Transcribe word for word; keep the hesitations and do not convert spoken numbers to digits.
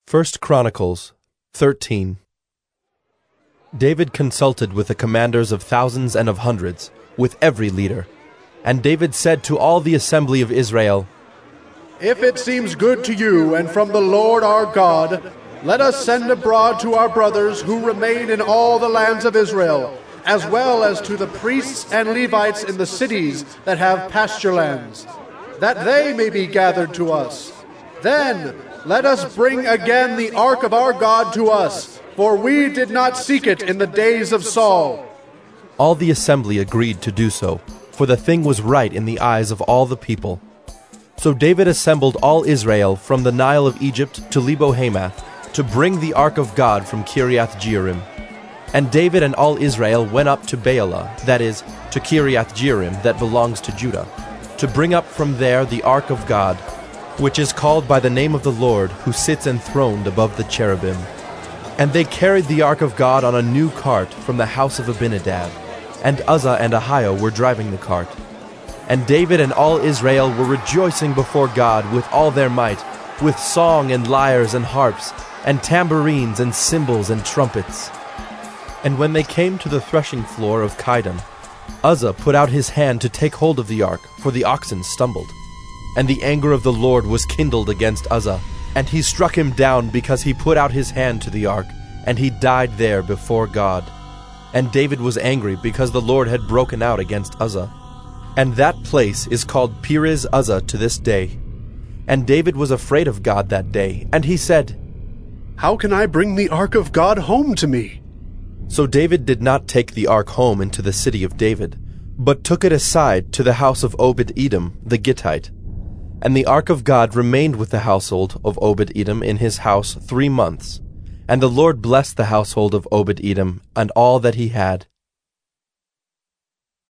First Chronicles thirteen. David consulted with the commanders of thousands and of hundreds, with every leader. And David said to all the assembly of Israel, If it seems good to you and from the Lord our God, let us send abroad to our brothers who remain in all the lands of Israel, as well as to the priests and Levites in the cities that have pasture lands, that they may be gathered to us. Then let us bring again the ark of our God to us, for we did not seek it in the days of Saul. All the assembly agreed to do so, for the thing was right in the eyes of all the people. So David assembled all Israel from the Nile of Egypt to Lebo-Hamath, to bring the ark of God from Kiriath-Jearim. And David and all Israel went up to Baalah, that is, to Kiriath-Jearim that belongs to Judah, to bring up from there the ark of God, which is called by the name of the Lord, who sits enthroned above the cherubim. And they carried the ark of God on a new cart from the house of Abinadab, and Uzzah and Ahio were driving the cart. And David and all Israel were rejoicing before God with all their might, with song and lyres and harps, and tambourines and cymbals and trumpets. And when they came to the threshing floor of Chidon, Uzzah put out his hand to take hold of the ark, for the oxen stumbled. And the anger of the Lord was kindled against Uzzah, and he struck him down because he put out his hand to the ark, and he died there before God. And David was angry because the Lord had broken out against Uzzah. And that place is called Perez Uzzah to this day. And David was afraid of God that day, and he said, How can I bring the ark of God home to me? So David did not take the ark home into the city of David, but took it aside to the house of Obed-Edom the Gittite. And the ark of God remained with the household of Obed-Edom in his house three months. And the Lord blessed the household of Obed-Edom and all that he had.